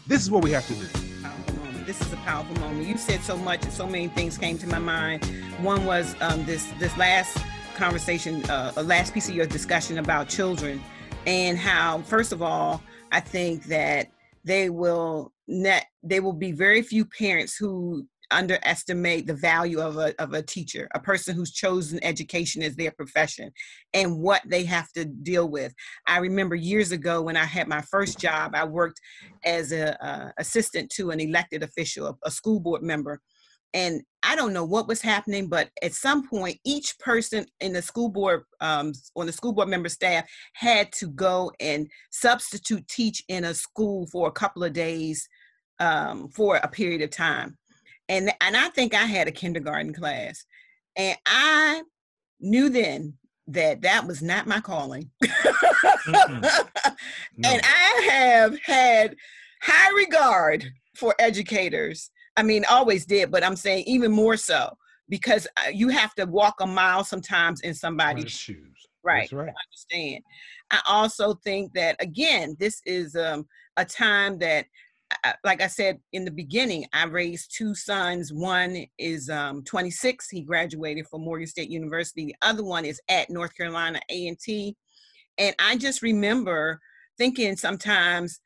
This is what we have to do. Powerful moment. This is a powerful moment. You said so much, and so many things came to my mind. One was this last conversation, last piece of your discussion about children, and how, first of all, I think that there will be very few parents who underestimate the value of a teacher, a person who's chosen education as their profession, and what they have to deal with. I remember years ago when I had my first job, I worked as a assistant to an elected official, a school board member. And I don't know what was happening, but at some point, each person in the school board, on the school board member staff, had to go and substitute teach in a school for a couple of days, for a period of time. And I think I had a kindergarten class, and I knew then that that was not my calling. No. And I have had high regard for educators. I mean, always did, but I'm saying even more so, because you have to walk a mile sometimes in somebody's shoes. Right. That's right. I understand. I also think that, again, this is a time that, like I said in the beginning, I raised two sons. One is 26. He graduated from Morgan State University. The other one is at North Carolina A&T. And I just remember thinking sometimes,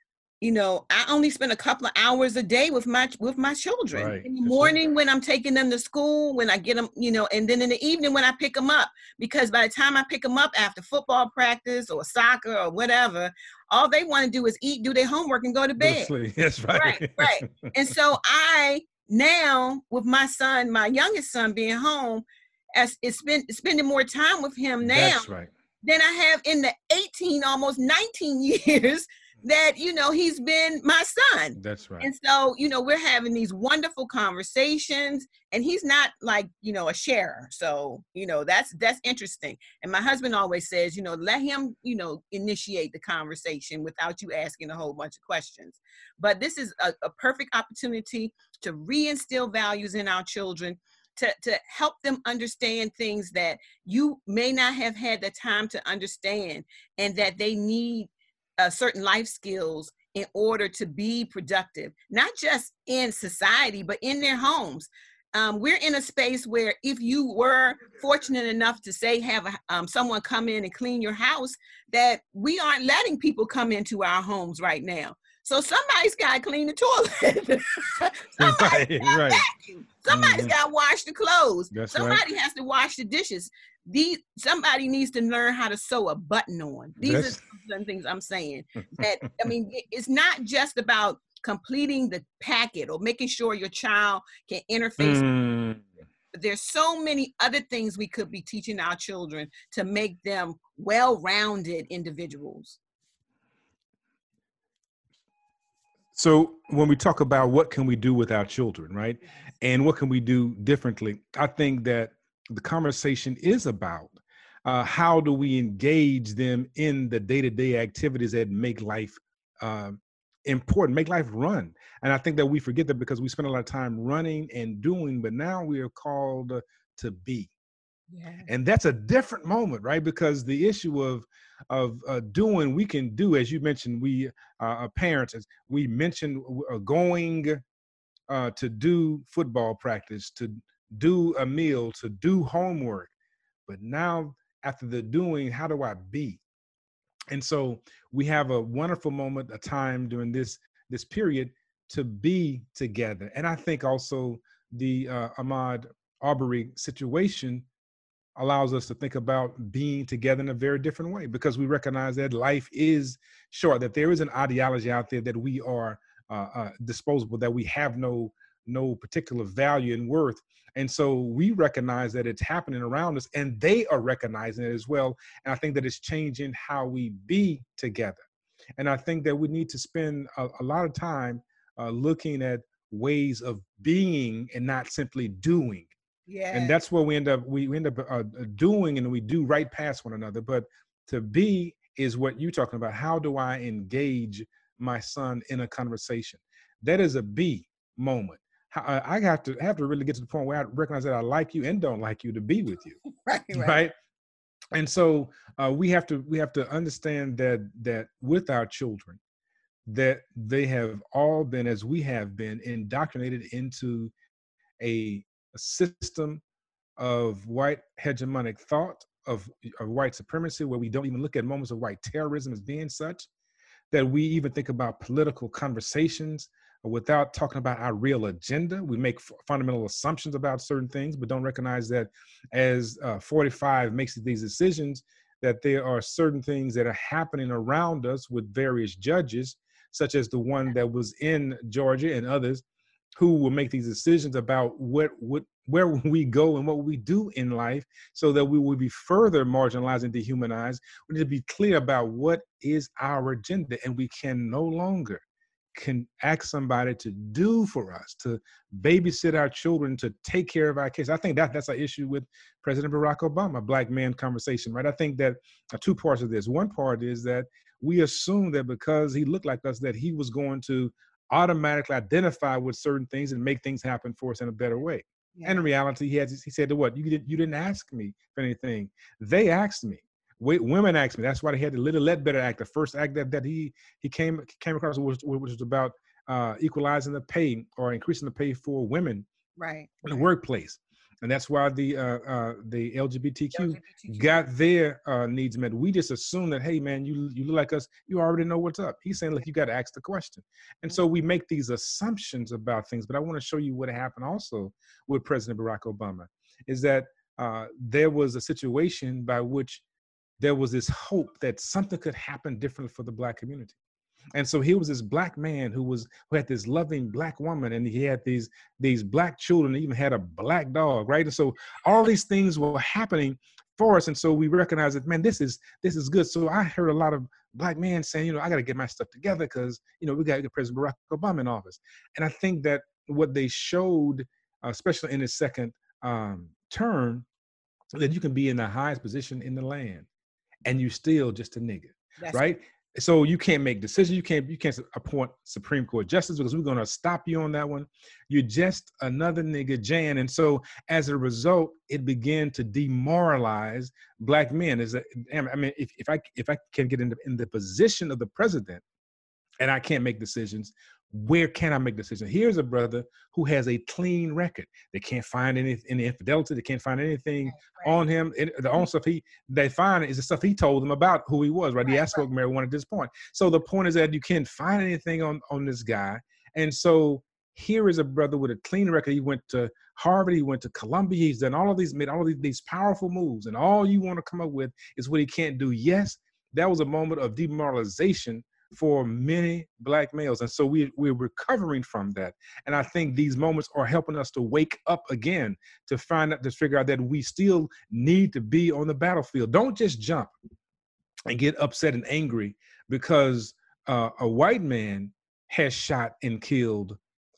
I only spend a couple of hours a day with my children. Right. In the morning when I'm taking them to school, when I get them, and then in the evening when I pick them up, because by the time I pick them up after football practice or soccer or whatever, all they want to do is eat, do their homework, and go to bed. That's right. Right. And so I now, with my son, my youngest son being home, as it's been spending more time with him now. That's right. Than I have in the 18, almost 19 years that, he's been my son. That's right. And so, we're having these wonderful conversations, and he's not like, a sharer. So, that's interesting. And my husband always says, let him, initiate the conversation without you asking a whole bunch of questions. But this is a perfect opportunity to reinstill values in our children, to help them understand things that you may not have had the time to understand, and that they need certain life skills in order to be productive, not just in society, but in their homes. We're in a space where if you were fortunate enough to say, have someone come in and clean your house, that we aren't letting people come into our homes right now. So somebody's got to clean the toilet. Somebody's got to vacuum. Somebody's got to wash the clothes. Somebody has to wash the dishes. Somebody needs to learn how to sew a button on. These are some things I'm saying. That, it's not just about completing the packet or making sure your child can interface. There's so many other things we could be teaching our children to make them well-rounded individuals. So when we talk about what can we do with our children, right? And what can we do differently? I think that the conversation is about how do we engage them in the day-to-day activities that make life important, make life run. And I think that we forget that because we spend a lot of time running and doing, but now we are called to be. Yeah. And that's a different moment, right? Because the issue of doing, we can do, as you mentioned, we parents, as we mentioned, going to do football practice, to do a meal, to do homework. But now after the doing, how do I be? And so we have a wonderful moment, a time during this period to be together. And I think also the Ahmaud Arbery situation allows us to think about being together in a very different way, because we recognize that life is short, that there is an ideology out there that we are disposable, that we have no particular value and worth. And so we recognize that it's happening around us, and they are recognizing it as well. And I think that it's changing how we be together. And I think that we need to spend a lot of time looking at ways of being and not simply doing. Yeah. And that's where we end up doing, and we do right past one another. But to be is what you're talking about. How do I engage my son in a conversation? That is a be moment. I have to really get to the point where I recognize that I like you and don't like you to be with you. Right. And so we have to understand that with our children, that they have all been, as we have been, indoctrinated into a system of white hegemonic thought, of white supremacy, where we don't even look at moments of white terrorism as being such, that we even think about political conversations without talking about our real agenda. We make fundamental assumptions about certain things, but don't recognize that as 45 makes these decisions, that there are certain things that are happening around us with various judges, such as the one that was in Georgia and others, who will make these decisions about where we go and what we do in life, so that we will be further marginalized and dehumanized. We need to be clear about what is our agenda, and we can no longer can ask somebody to do for us, to babysit our children, to take care of our kids. I think that's an issue with President Barack Obama, black man conversation, right? I think that two parts of this. One part is that we assume that because he looked like us, that he was going to automatically identify with certain things and make things happen for us in a better way. Yeah. And in reality, he said to what? You didn't ask me for anything. They asked me. Women asked me. That's why they had the Little Ledbetter Act, the first act that he came across, which was about equalizing the pay or increasing the pay for women in the workplace. And that's why the LGBTQ got their needs met. We just assume that, hey, man, you look like us, you already know what's up. He's saying, look, you got to ask the question. And so we make these assumptions about things. But I want to show you what happened also with President Barack Obama, is that there was a situation by which there was this hope that something could happen differently for the black community. And so he was this black man who had this loving black woman, and he had these black children, he even had a black dog, right? And so all these things were happening for us. And so we recognize that, man, this is good. So I heard a lot of black men saying, I got to get my stuff together because, we got to get President Barack Obama in office. And I think that what they showed, especially in his second term, that you can be in the highest position in the land and you still just a nigga, right? So you can't make decisions. You can't appoint Supreme Court justice because we're going to stop you on that one. You're just another nigga, Jan. And so as a result, it began to demoralize black men. If I can get in the position of the president and I can't make decisions, where can I make decisions? Here's a brother who has a clean record. They can't find any infidelity. They can't find anything on him. The only stuff they find is the stuff he told them about who he was, right? He asked for marijuana at this point. So the point is that you can't find anything on this guy. And so here is a brother with a clean record. He went to Harvard. He went to Columbia. He's done made all of these powerful moves. And all you want to come up with is what he can't do. Yes, that was a moment of demoralization for many black males. And so we're recovering from that. And I think these moments are helping us to wake up again, to figure out that we still need to be on the battlefield. Don't just jump and get upset and angry because a white man has shot and killed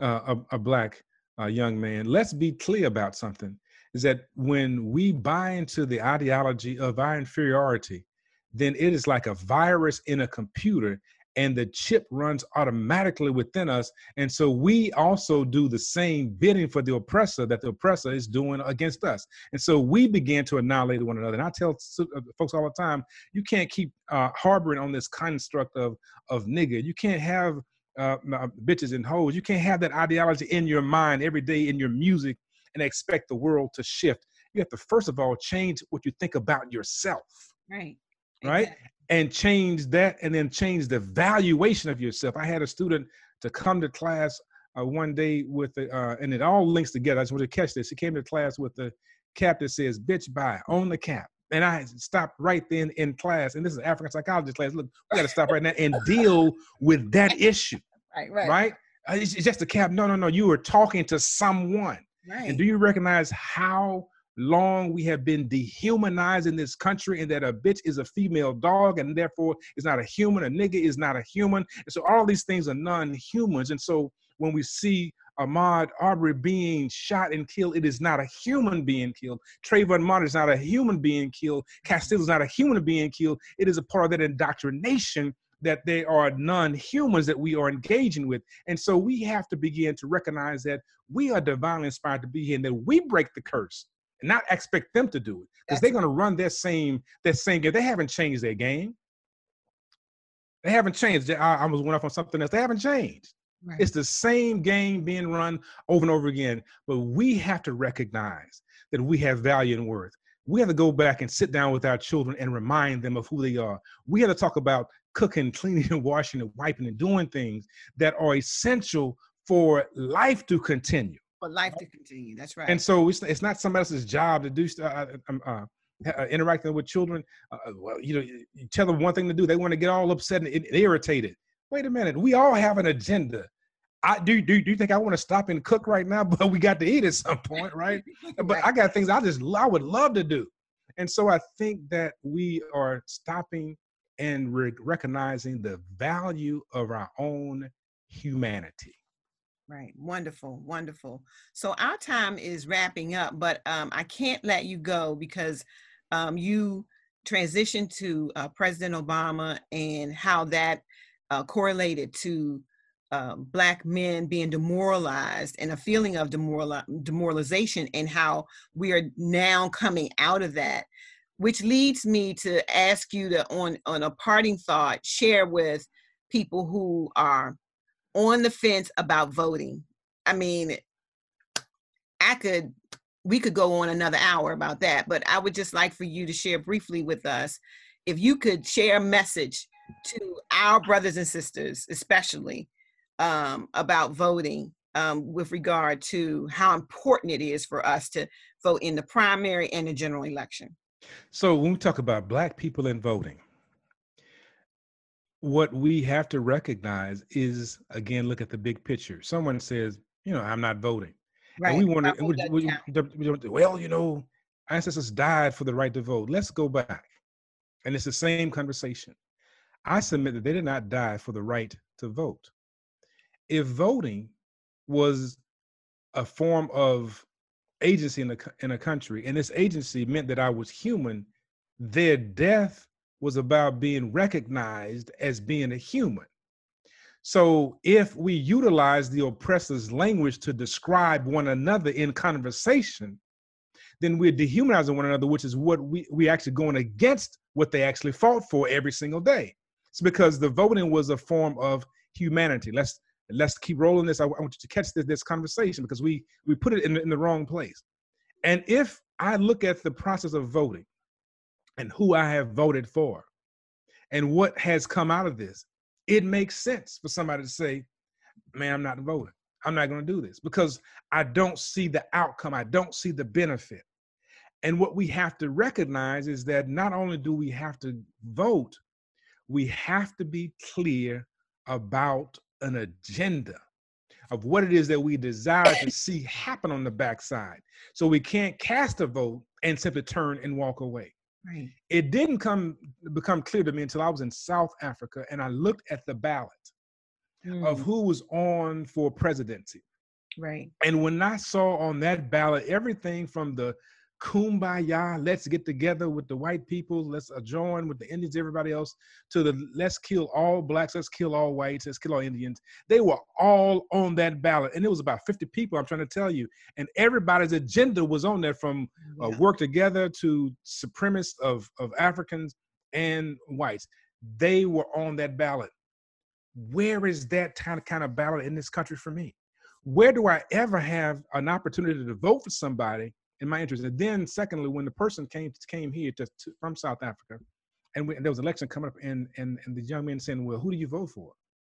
a black young man. Let's be clear about something, is that when we buy into the ideology of our inferiority, then it is like a virus in a computer, and the chip runs automatically within us. And so we also do the same bidding for the oppressor that the oppressor is doing against us. And so we begin to annihilate one another. And I tell folks all the time, you can't keep harboring on this construct of nigger. You can't have bitches and hoes. You can't have that ideology in your mind every day in your music and expect the world to shift. You have to, first of all, change what you think about yourself. Right. Exactly. And change that, and then change the valuation of yourself. I had a student to come to class one day with, and it all links together. I just want to catch this. He came to class with the cap that says, bitch, bye, on the cap. And I stopped right then in class. And this is an African psychology class. Look, we got to stop right now and deal with that issue. Right? It's just a cap. No. You were talking to someone. Right. And do you recognize how long we have been dehumanized in this country, and that a bitch is a female dog and therefore is not a human, a nigga is not a human. And so all these things are non-humans. And so when we see Ahmaud Arbery being shot and killed, it is not a human being killed. Trayvon Martin is not a human being killed. Castile is not a human being killed. It is a part of that indoctrination that they are non-humans that we are engaging with. And so we have to begin to recognize that we are divinely inspired to be here, and that we break the curse and not expect them to do it, because they're going to run their same game. They haven't changed their game. They haven't changed. I almost went off on something else. They haven't changed. Right. It's the same game being run over and over again. But we have to recognize that we have value and worth. We have to go back and sit down with our children and remind them of who they are. We have to talk about cooking, cleaning, and washing, and wiping, and doing things that are essential for life to continue. For life to continue. That's right. And so it's not somebody else's job to do interacting with children. Well, you tell them one thing to do, they want to get all upset and irritated. Wait a minute, we all have an agenda. Do you think I want to stop and cook right now? But we got to eat at some point, right? But I got things I would love to do. And so I think that we are stopping and recognizing the value of our own humanity. Right. Wonderful. Wonderful. So our time is wrapping up, but I can't let you go because you transitioned to President Obama and how that correlated to Black men being demoralized and a feeling of demoralization, and how we are now coming out of that, which leads me to ask you to, on a parting thought, share with people who are on the fence about voting. I mean, we could go on another hour about that, but I would just like for you to share briefly with us, if you could share a message to our brothers and sisters, especially about voting, with regard to how important it is for us to vote in the primary and the general election. So when we talk about Black people and voting, what we have to recognize is, again, look at the big picture. Someone says, I'm not voting. Right. And we want to, well, ancestors died for the right to vote. Let's go back. And it's the same conversation. I submit that they did not die for the right to vote. If voting was a form of agency in a country, and this agency meant that I was human, their death was about being recognized as being a human. So if we utilize the oppressor's language to describe one another in conversation, then we're dehumanizing one another, which is what we actually going against what they actually fought for every single day. It's because the voting was a form of humanity. Let's keep rolling this. I want you to catch this conversation, because we put it in the wrong place. And if I look at the process of voting and who I have voted for and what has come out of this, it makes sense for somebody to say, man, I'm not voting. I'm not going to do this because I don't see the outcome. I don't see the benefit. And what we have to recognize is that not only do we have to vote, we have to be clear about an agenda of what it is that we desire to see happen on the backside. So we can't cast a vote and simply turn and walk away. Right. It didn't become clear to me until I was in South Africa and I looked at the ballot of who was on for presidency. Right. And when I saw on that ballot everything from the kumbaya, let's get together with the white people, let's join with the Indians, everybody else, to the let's kill all Blacks, let's kill all whites, let's kill all Indians. They were all on that ballot. And it was about 50 people, I'm trying to tell you. And everybody's agenda was on there, from work together to supremacists of Africans and whites. They were on that ballot. Where is that kind of ballot in this country for me? Where do I ever have an opportunity to vote for somebody in my interest? And then secondly, when the person came here from South Africa, and there was an election coming up, and the young man saying, well, who do you vote for?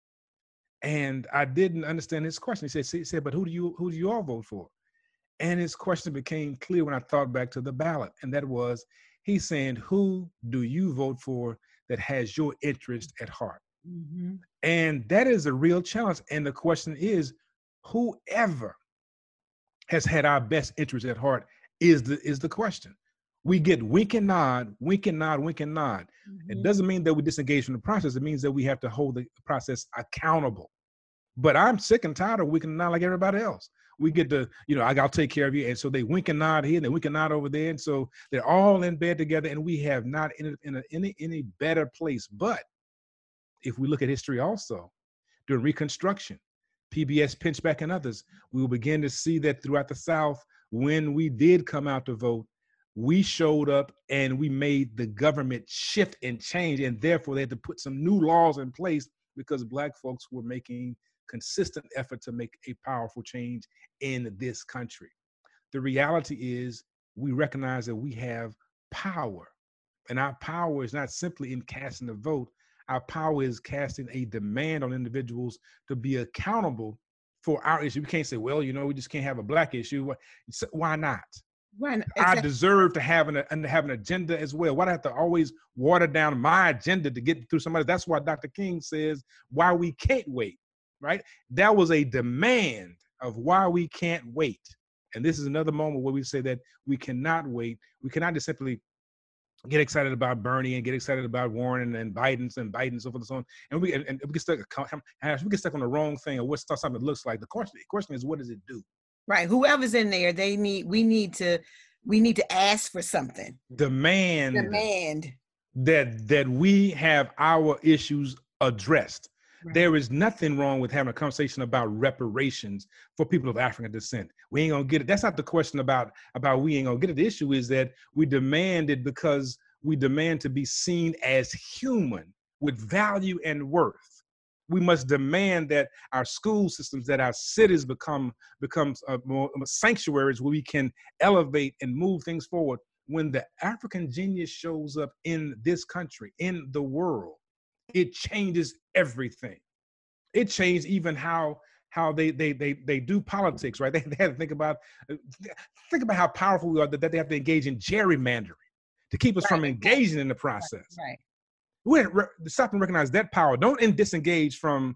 And I didn't understand his question. He said, but who do you all vote for? And his question became clear when I thought back to the ballot. And that was, he's saying, who do you vote for that has your interest at heart? Mm-hmm. And that is a real challenge. And the question is, whoever has had our best interest at heart is the question. We get wink and nod, wink and nod, wink and nod. Mm-hmm. It doesn't mean that we disengage from the process. It means that we have to hold the process accountable. But I'm sick and tired of winking and nod like everybody else. We get to, I'll take care of you. And so they wink and nod here and they wink and nod over there. And so they're all in bed together, and we have not in any better place. But if we look at history also, during Reconstruction, PBS, Pinchback, and others, we will begin to see that throughout the South, when we did come out to vote, we showed up and we made the government shift and change, and therefore they had to put some new laws in place because Black folks were making consistent effort to make a powerful change in this country. The reality is we recognize that we have power, and our power is not simply in casting a vote. Our power is casting a demand on individuals to be accountable for our issue. We can't say, well, we just can't have a Black issue. Why not? Right. I Exactly. deserve to have an agenda as well. Why do I have to always water down my agenda to get through somebody? That's why Dr. King says why we can't wait, right? That was a demand of why we can't wait. And this is another moment where we say that we cannot wait. We cannot just simply get excited about Bernie and get excited about Warren and Biden, so forth and so on. And we get stuck on the wrong thing or what something looks like. The question is, what does it do? Right. Whoever's in there, we need to ask for something. Demand that we have our issues addressed. Right. There is nothing wrong with having a conversation about reparations for people of African descent. We ain't gonna get it. That's not the question about we ain't gonna get it. The issue is that we demand it because we demand to be seen as human with value and worth. We must demand that our school systems, that our cities becomes more sanctuaries where we can elevate and move things forward. When the African genius shows up in this country, in the world, it changes everything. It changed even how they do politics, right? They have to think about how powerful we are, that they have to engage in gerrymandering to keep us from engaging in the process. Right. We have to stop and recognize that power. Don't disengage from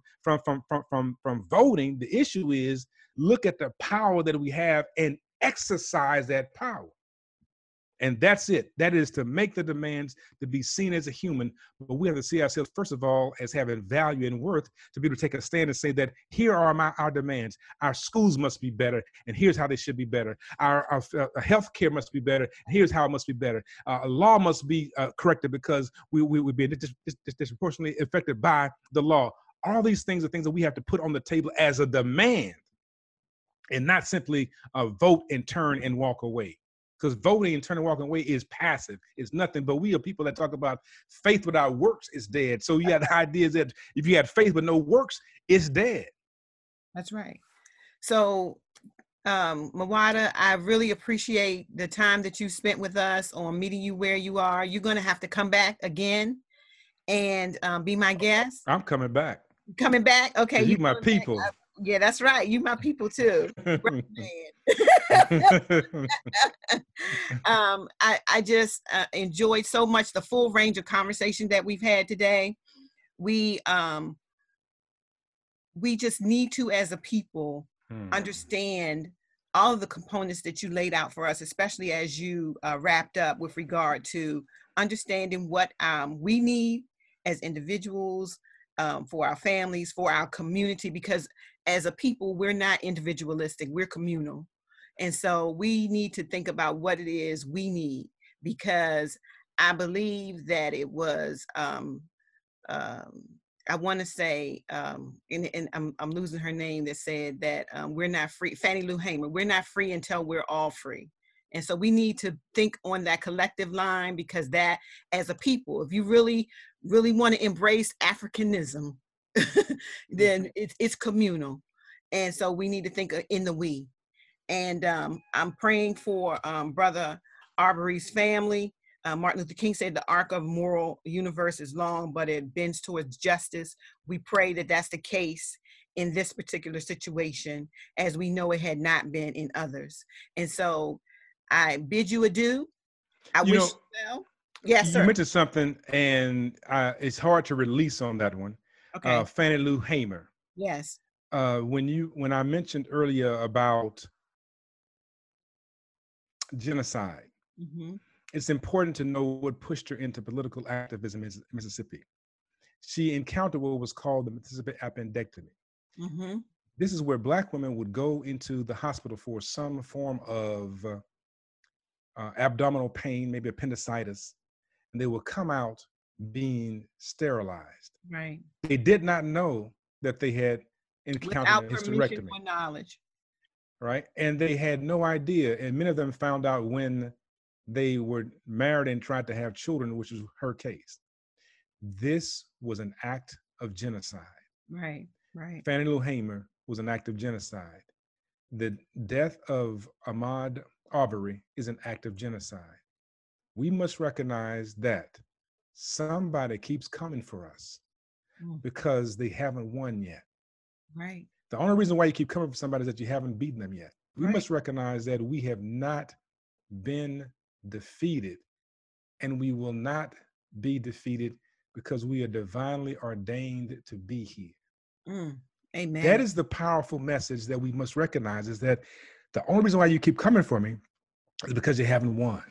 voting. The issue is look at the power that we have and exercise that power. And that's it. That is to make the demands to be seen as a human. But we have to see ourselves, first of all, as having value and worth to be able to take a stand and say that here are our demands. Our schools must be better, and here's how they should be better. Our health care must be better, and here's how it must be better. A law must be corrected because we're being disproportionately affected by the law. All these things are things that we have to put on the table as a demand and not simply vote and turn and walk away. Because voting and turning and walking away is passive. It's nothing. But we are people that talk about faith without works is dead. So you got the idea that if you had faith but no works, it's dead. That's right. So, Mawada, I really appreciate the time that you spent with us on meeting you where you are. You're going to have to come back again and be my guest. I'm coming back. Coming back? Okay. You my people. Yeah, that's right. You my people too. I just enjoyed so much the full range of conversation that we've had today. We just need to, as a people, understand all of the components that you laid out for us, especially as you wrapped up with regard to understanding what we need as individuals, for our families, for our community, because as a people, we're not individualistic, we're communal. And so we need to think about what it is we need, because I believe that it was, I want to say, and I'm losing her name, that said that we're not free, Fannie Lou Hamer, we're not free until we're all free. And so we need to think on that collective line, because that, as a people, if you really, really want to embrace Africanism, then it's communal. And so we need to think in the we. And I'm praying for Brother Arbery's family. Martin Luther King said the arc of moral universe is long, but it bends towards justice. We pray that that's the case in this particular situation, as we know it had not been in others. And so I bid you adieu. I wish you well. Yes, sir. You mentioned something, and it's hard to release on that one. Okay. Fannie Lou Hamer. Yes. When I mentioned earlier about genocide, it's important to know what pushed her into political activism in Mississippi. She encountered what was called the Mississippi appendectomy. This is where Black women would go into the hospital for some form of abdominal pain, maybe appendicitis, and they would come out being sterilized. Right. They did not know that they had encountered a hysterectomy. Without permission or knowledge. Right. And they had no idea. And many of them found out when they were married and tried to have children, which was her case. This was an act of genocide. Right, right. Fannie Lou Hamer was an act of genocide. The death of Ahmaud Arbery is an act of genocide. We must recognize that somebody keeps coming for us because they haven't won yet. Right. The only reason why you keep coming for somebody is that you haven't beaten them yet. We must recognize that we have not been defeated, and we will not be defeated because we are divinely ordained to be here. Amen. That is the powerful message that we must recognize, is that the only reason why you keep coming for me is because you haven't won.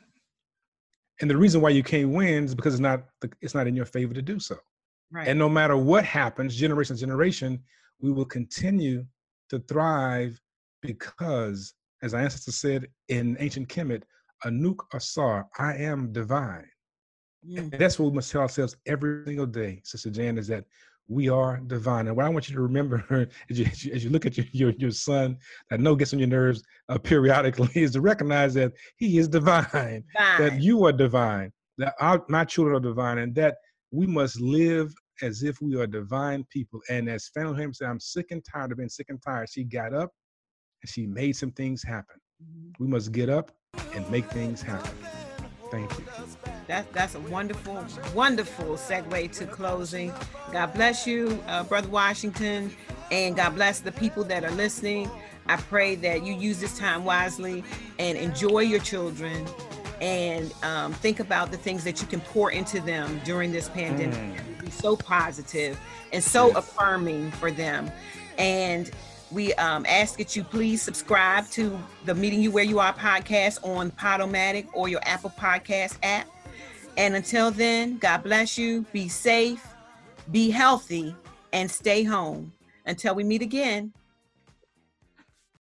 And the reason why you can't win is because it's not in your favor to do so. Right. And no matter what happens, generation to generation, we will continue to thrive because, as our ancestors said in ancient Kemet, Anuk Asar, I am divine. And that's what we must tell ourselves every single day, Sister Jan, is that we are divine. And what I want you to remember as you look at your son, that I know gets on your nerves periodically, is to recognize that he is divine, that you are divine, that my children are divine, and that we must live as if we are divine people. And as Fannie Lou Hamer said, I'm sick and tired of being sick and tired. She got up and she made some things happen. We must get up and make things happen. Thank you. That's a wonderful, wonderful segue to closing. God bless you, Brother Washington, and God bless the people that are listening. I pray that you use this time wisely and enjoy your children, and think about the things that you can pour into them during this pandemic. Be so positive and so affirming for them. And we ask that you please subscribe to the Meeting You Where You Are podcast on Podomatic or your Apple Podcast app. And until then, God bless you. Be safe, be healthy, and stay home. Until we meet again.